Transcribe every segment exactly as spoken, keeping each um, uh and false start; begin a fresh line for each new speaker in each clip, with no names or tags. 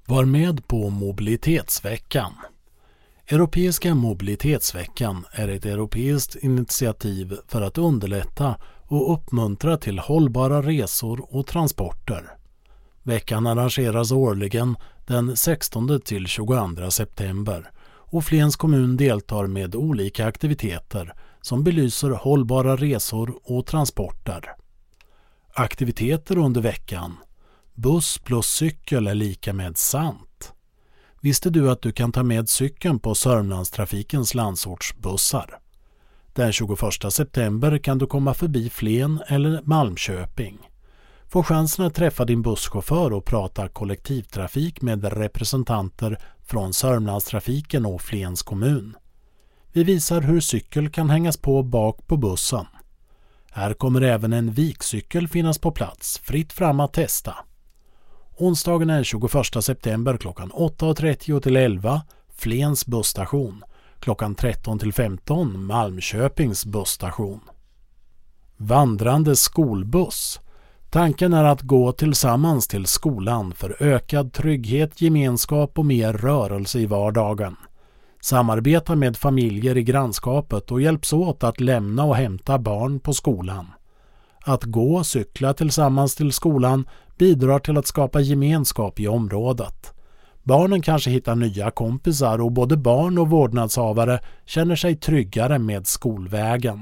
Var med på Mobilitetsveckan. Europeiska mobilitetsveckan är ett europeiskt initiativ för att underlätta och uppmuntra till hållbara resor och transporter. Veckan arrangeras årligen den sextonde till tjugoandra september och Flens kommun deltar med olika aktiviteter som belyser hållbara resor och transporter. Aktiviteter under veckan. Buss plus cykel är lika med sant. Visste du att du kan ta med cykeln på Sörmlandstrafikens landsortsbussar? Den tjugoförsta september kan du komma förbi Flen eller Malmköping. Få chansen att träffa din busschaufför och prata kollektivtrafik med representanter från Sörmlandstrafiken och Flens kommun. Vi visar hur cykel kan hängas på bak på bussen. Här kommer även en vikcykel finnas på plats, fritt fram att testa. Onsdagen är tjugoförsta september klockan åtta trettio till elva, Flens busstation. Klockan tretton till femton, Malmköpings busstation. Vandrande skolbuss. Tanken är att gå tillsammans till skolan för ökad trygghet, gemenskap och mer rörelse i vardagen. Samarbeta med familjer i grannskapet och hjälps åt att lämna och hämta barn på skolan. Att gå och cykla tillsammans till skolan bidrar till att skapa gemenskap i området. Barnen kanske hittar nya kompisar och både barn och vårdnadshavare känner sig tryggare med skolvägen.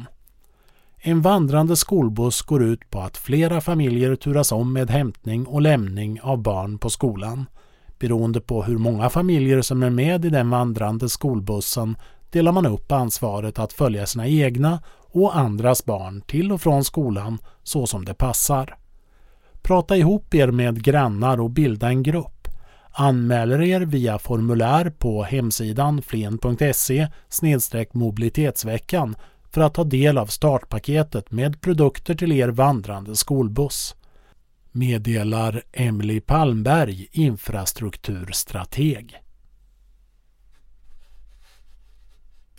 En vandrande skolbuss går ut på att flera familjer turas om med hämtning och lämning av barn på skolan. Beroende på hur många familjer som är med i den vandrande skolbussen delar man upp ansvaret att följa sina egna och andras barn till och från skolan så som det passar. Prata ihop er med grannar och bilda en grupp. Anmäler er via formulär på hemsidan flen punkt se snedstreck mobilitetsveckan för att ta del av startpaketet med produkter till er vandrande skolbuss. Meddelar Emily Palmberg, infrastrukturstrateg.